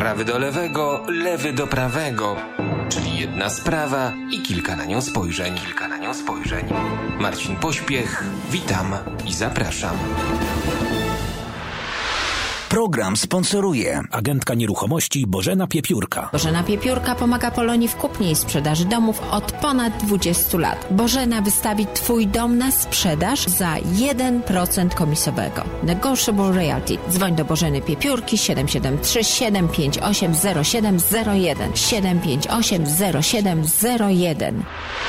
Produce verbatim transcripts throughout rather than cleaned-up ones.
Prawy do lewego, lewy do prawego. Czyli jedna sprawa i kilka na nią spojrzeń. Kilka na nią spojrzeń. Marcin Pośpiech, witam i zapraszam. Program sponsoruje agentka nieruchomości Bożena Piepiórka. Bożena Piepiórka pomaga Polonii w kupnie i sprzedaży domów od ponad dwudziestu lat. Bożena wystawi Twój dom na sprzedaż za jeden procent komisowego. Negotiable Realty. Dzwoń do Bożeny Piepiórki siedem siedem trzy, siedem pięć osiem, zero siedem zero jeden siedem pięć osiem, zero siedem zero jeden.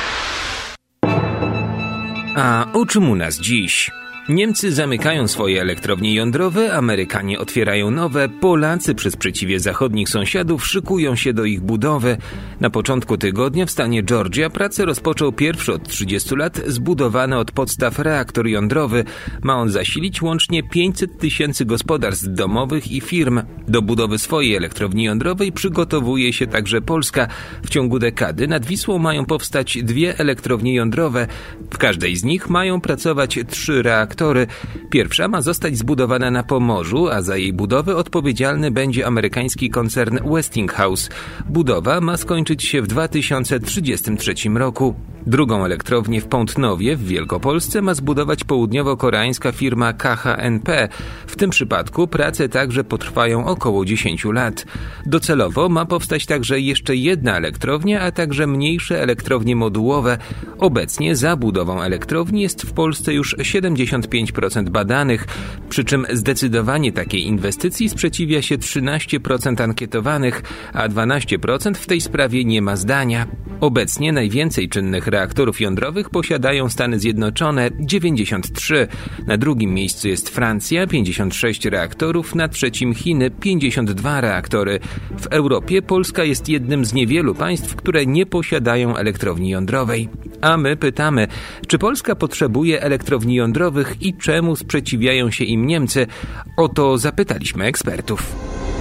A o czym u nas dziś? Niemcy zamykają swoje elektrownie jądrowe, Amerykanie otwierają nowe, Polacy przy sprzeciwie zachodnich sąsiadów szykują się do ich budowy. Na początku tygodnia w stanie Georgia pracę rozpoczął pierwszy od trzydziestu lat zbudowany od podstaw reaktor jądrowy. Ma on zasilić łącznie pięćset tysięcy gospodarstw domowych i firm. Do budowy swojej elektrowni jądrowej przygotowuje się także Polska. W ciągu dekady nad Wisłą mają powstać dwie elektrownie jądrowe. W każdej z nich mają pracować trzy reaktory. Pierwsza ma zostać zbudowana na Pomorzu, a za jej budowę odpowiedzialny będzie amerykański koncern Westinghouse. Budowa ma skończyć się w dwa tysiące trzydziestym trzecim roku. Drugą elektrownię w Pątnowie w Wielkopolsce ma zbudować południowo-koreańska firma K H N P. W tym przypadku prace także potrwają około dziesięciu lat. Docelowo ma powstać także jeszcze jedna elektrownia, a także mniejsze elektrownie modułowe. Obecnie za budową elektrowni jest w Polsce już siedemdziesiąt pięć procent badanych, przy czym zdecydowanie takiej inwestycji sprzeciwia się trzynaście procent ankietowanych, a dwanaście procent w tej sprawie nie ma zdania. Obecnie najwięcej czynnych reaktorów jądrowych posiadają Stany Zjednoczone, dziewięćdziesiąt trzy. Na drugim miejscu jest Francja, pięćdziesiąt sześć reaktorów, na trzecim Chiny, pięćdziesiąt dwa reaktory. W Europie Polska jest jednym z niewielu państw, które nie posiadają elektrowni jądrowej. A my pytamy, czy Polska potrzebuje elektrowni jądrowych i czemu sprzeciwiają się im Niemcy? O to zapytaliśmy ekspertów.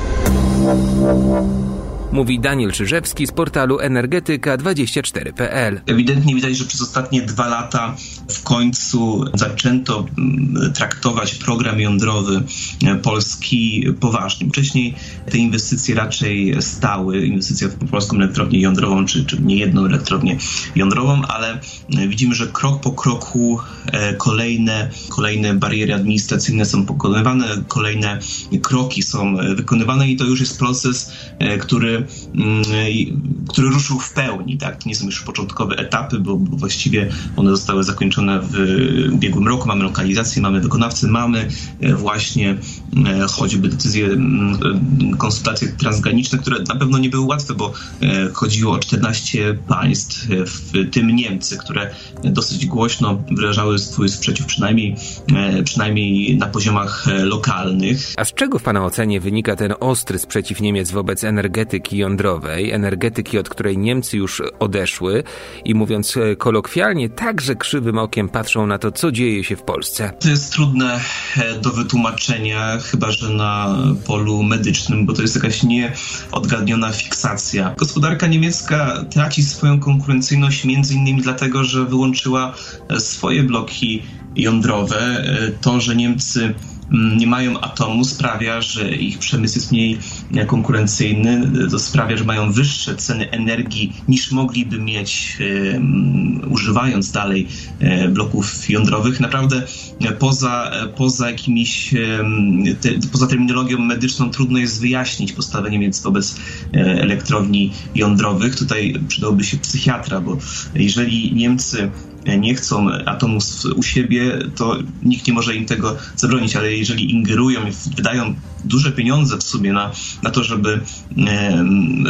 Mówi Daniel Czyżewski z portalu energetyka dwadzieścia cztery kropka p l. Ewidentnie widać, że przez ostatnie dwa lata w końcu zaczęto traktować program jądrowy Polski poważnie. Wcześniej te inwestycje raczej stały, inwestycja w polską elektrownię jądrową, czy, czy nie jedną elektrownię jądrową, ale widzimy, że krok po kroku kolejne, kolejne bariery administracyjne są pokonywane, kolejne kroki są wykonywane i to już jest proces, który który ruszył w pełni. Tak? Nie są już początkowe etapy, bo, bo właściwie one zostały zakończone w ubiegłym roku. Mamy lokalizację, mamy wykonawcę, mamy właśnie choćby decyzje, konsultacje transgraniczne, które na pewno nie były łatwe, bo chodziło o czternaście państw, w tym Niemcy, które dosyć głośno wyrażały swój sprzeciw, przynajmniej, przynajmniej na poziomach lokalnych. A z czego w Pana ocenie wynika ten ostry sprzeciw Niemiec wobec energetyki jądrowej, energetyki, od której Niemcy już odeszły i mówiąc kolokwialnie, także krzywym okiem patrzą na to, co dzieje się w Polsce? To jest trudne do wytłumaczenia, chyba że na polu medycznym, bo to jest jakaś nieodgadniona fiksacja. Gospodarka niemiecka traci swoją konkurencyjność między innymi dlatego, że wyłączyła swoje bloki jądrowe. To, że Niemcy nie mają atomu, sprawia, że ich przemysł jest mniej konkurencyjny. To sprawia, że mają wyższe ceny energii niż mogliby mieć um, używając dalej um, bloków jądrowych. Naprawdę poza, poza jakimiś um, te, poza terminologią medyczną trudno jest wyjaśnić postawę Niemiec wobec um, elektrowni jądrowych. Tutaj przydałby się psychiatra, bo jeżeli Niemcy nie chcą atomu u siebie, to nikt nie może im tego zabronić, ale jeżeli ingerują i wydają duże pieniądze w sumie na, na to, żeby e,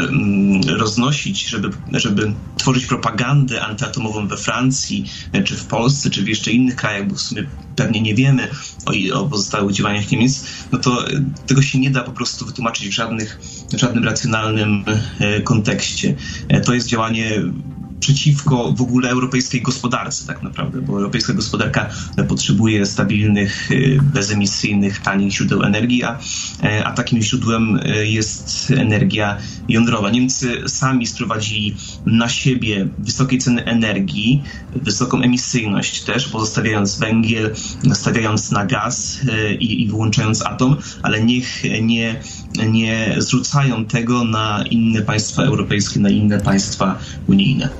roznosić, żeby, żeby tworzyć propagandę antyatomową we Francji, czy w Polsce, czy w jeszcze innych krajach, bo w sumie pewnie nie wiemy o, o pozostałych działaniach Niemiec, no to tego się nie da po prostu wytłumaczyć w, żadnych, w żadnym racjonalnym e, kontekście. E, to jest działanie przeciwko w ogóle europejskiej gospodarce tak naprawdę, bo europejska gospodarka potrzebuje stabilnych, bezemisyjnych, tanich źródeł energii, a, a takim źródłem jest energia jądrowa. Niemcy sami sprowadzili na siebie wysokie ceny energii, wysoką emisyjność też, pozostawiając węgiel, stawiając na gaz i, i wyłączając atom, ale niech nie nie zrzucają tego na inne państwa europejskie, na inne państwa unijne.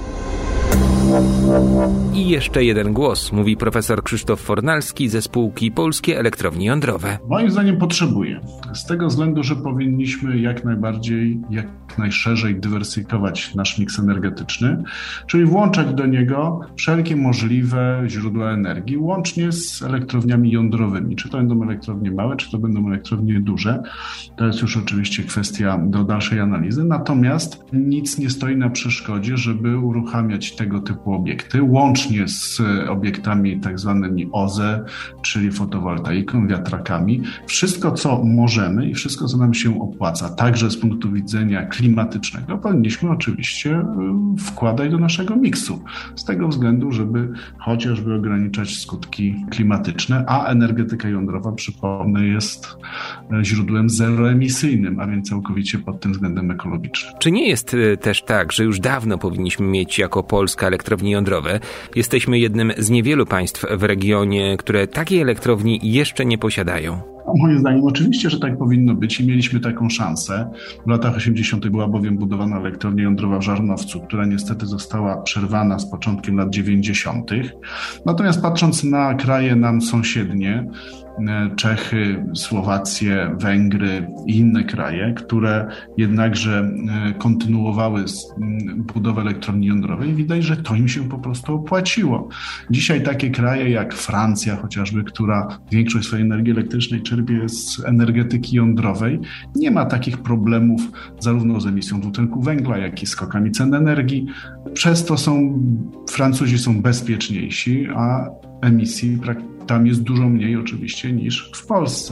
I jeszcze jeden głos, mówi profesor Krzysztof Fornalski ze spółki Polskie Elektrownie Jądrowe. Moim zdaniem potrzebuje. Z tego względu, że powinniśmy jak najbardziej, jak najszerzej dywersyfikować nasz miks energetyczny, czyli włączać do niego wszelkie możliwe źródła energii, łącznie z elektrowniami jądrowymi. Czy to będą elektrownie małe, czy to będą elektrownie duże. To jest już oczywiście kwestia do dalszej analizy. Natomiast nic nie stoi na przeszkodzie, żeby uruchamiać tego typu obiekty, łącznie z obiektami tak zwanymi O Z E, czyli fotowoltaiką, wiatrakami. Wszystko, co możemy i wszystko, co nam się opłaca, także z punktu widzenia klimatycznego, powinniśmy oczywiście wkładać do naszego miksu. Z tego względu, żeby chociażby ograniczać skutki klimatyczne, a energetyka jądrowa, przypomnę, jest źródłem zeroemisyjnym, a więc całkowicie pod tym względem ekologicznym. Czy nie jest też tak, że już dawno powinniśmy mieć jako Polska elektrownie jądrowe? Jesteśmy jednym z niewielu państw w regionie, które takiej elektrowni jeszcze nie posiadają. Moim zdaniem oczywiście, że tak powinno być i mieliśmy taką szansę. W latach osiemdziesiątych była bowiem budowana elektrownia jądrowa w Żarnowcu, która niestety została przerwana z początkiem lat dziewięćdziesiątych. Natomiast patrząc na kraje nam sąsiednie, Czechy, Słowację, Węgry i inne kraje, które jednakże kontynuowały budowę elektrowni jądrowej, widać, że to im się po prostu opłaciło. Dzisiaj takie kraje jak Francja chociażby, która większość swojej energii elektrycznej czerpie z energetyki jądrowej, nie ma takich problemów zarówno z emisją dwutlenku węgla, jak i skokami cen energii. Przez to są Francuzi są bezpieczniejsi, a emisji praktycznie tam jest dużo mniej oczywiście niż w Polsce.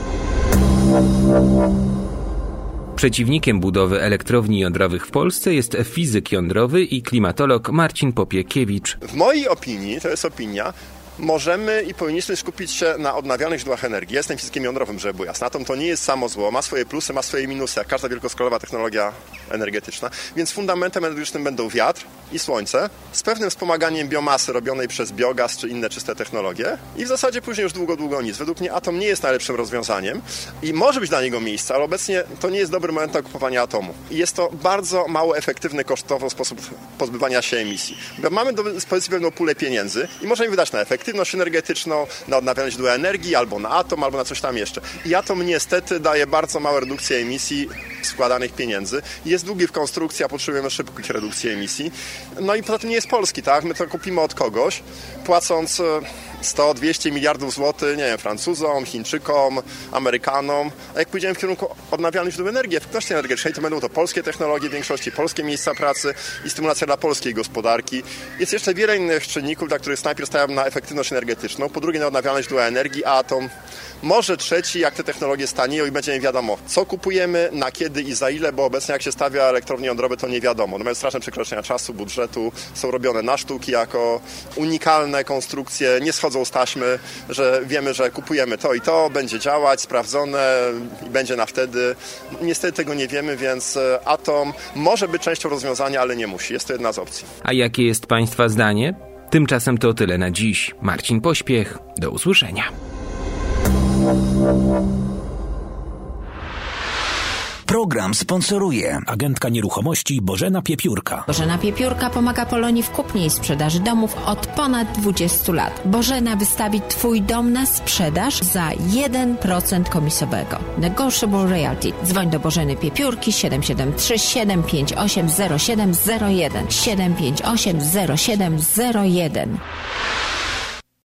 Przeciwnikiem budowy elektrowni jądrowych w Polsce jest fizyk jądrowy i klimatolog Marcin Popiekiewicz. W mojej opinii, to jest opinia, możemy i powinniśmy skupić się na odnawialnych źródłach energii. Ja jestem fizykiem jądrowym, żeby było jasne. Atom to nie jest samo zło, ma swoje plusy, ma swoje minusy, jak każda wielkoskalowa technologia energetyczna. Więc fundamentem energetycznym będą wiatr i słońce, z pewnym wspomaganiem biomasy robionej przez biogaz czy inne czyste technologie. I w zasadzie później już długo, długo nic. Według mnie atom nie jest najlepszym rozwiązaniem i może być dla niego miejsce, ale obecnie to nie jest dobry moment na kupowanie atomu. I jest to bardzo mało efektywny kosztowo sposób pozbywania się emisji. Bo mamy do dyspozycji pewną pulę pieniędzy i możemy wydać na efektywność energetyczną, na odnawialne źródła energii, albo na atom, albo na coś tam jeszcze. I atom niestety daje bardzo małe redukcje emisji składanych pieniędzy. Jest długi w konstrukcji, a potrzebujemy szybkich redukcji emisji. No i poza tym nie jest polski, tak? My to kupimy od kogoś, płacąc sto dwieście miliardów złotych, nie wiem, Francuzom, Chińczykom, Amerykanom. A jak pójdziemy w kierunku odnawialnych źródeł energii, efektywności energetycznej, to będą to polskie technologie w większości, polskie miejsca pracy i stymulacja dla polskiej gospodarki. Jest jeszcze wiele innych czynników, dla których najpierw stawiam na efektywność energetyczną, po drugie na odnawialne źródła energii, a atom może trzeci, jak te technologie stanieją i będzie nie wiadomo, co kupujemy, na kiedy i za ile, bo obecnie jak się stawia elektrownie jądrowe, to nie wiadomo. No mają straszne przekroczenia czasu, budżetu, są robione na sztuki jako unikalne konstrukcje, nie schodzą z taśmy, że wiemy, że kupujemy to i to, będzie działać, sprawdzone i będzie na wtedy. Niestety tego nie wiemy, więc atom może być częścią rozwiązania, ale nie musi. Jest to jedna z opcji. A jakie jest Państwa zdanie? Tymczasem to tyle na dziś. Marcin Pośpiech. Do usłyszenia. Program sponsoruje agentka nieruchomości Bożena Piepiórka. Bożena Piepiórka pomaga Polonii w kupnie i sprzedaży domów od ponad dwudziestu lat. Bożena wystawi Twój dom na sprzedaż za jeden procent komisowego. Negotiable Realty. Dzwoń do Bożeny Piepiórki siedem siedem trzy, siedem pięć osiem, zero siedem zero jeden siedem pięć osiem, zero siedem zero jeden.